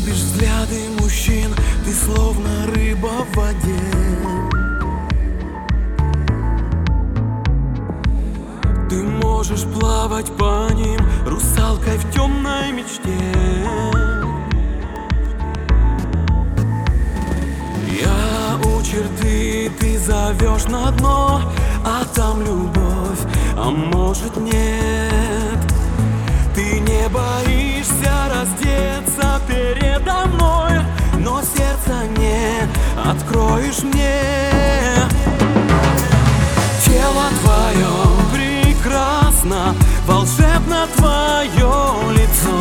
Любишь взгляды мужчин, ты словно рыба в воде. Ты можешь плавать по ним русалкой в темной мечте. Я у черты, ты зовешь на дно, а там любовь, а может нет. Ты не боишься раздеться передо мной, но сердце не откроешь мне. Тело твое прекрасно, волшебно твое лицо.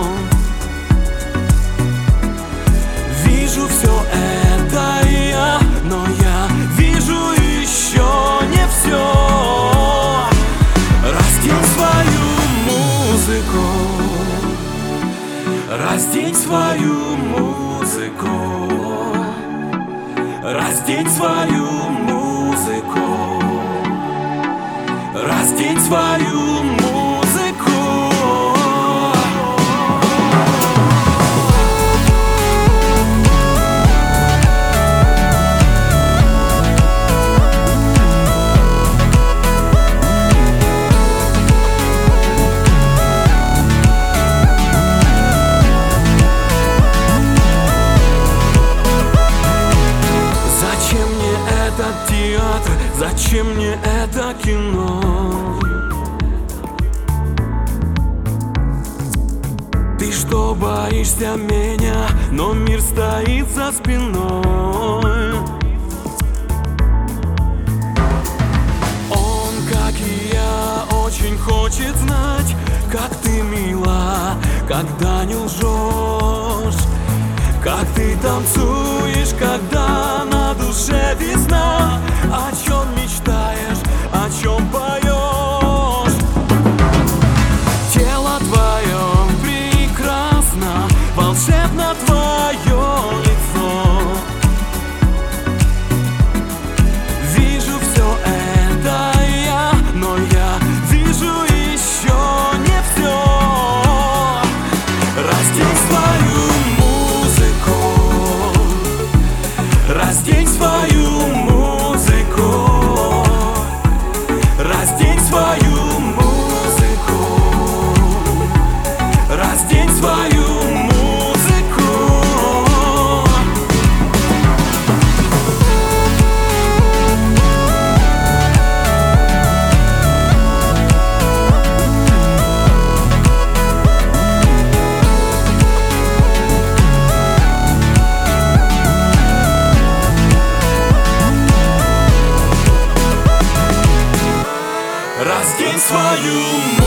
Вижу все это я, но я вижу еще не все. Раздень свою музыку, раздень свою музыку, раздень свою музыку, раздень свою музыку. Театр, зачем мне это кино? Ты что, боишься меня, но мир стоит за спиной. Он, как и я, очень хочет знать, как ты мила, когда не лжешь, как ты танцуешь, когда на душе весна. О чем мечтаешь, о чем поешь? Тело твое прекрасно, волшебно твое лицо. Вижу все это я, но я вижу еще не все. Раздень свою музыку, раздень свою музыку, раздень свою музыку, раздень свою музыку. Раздень свою музыку.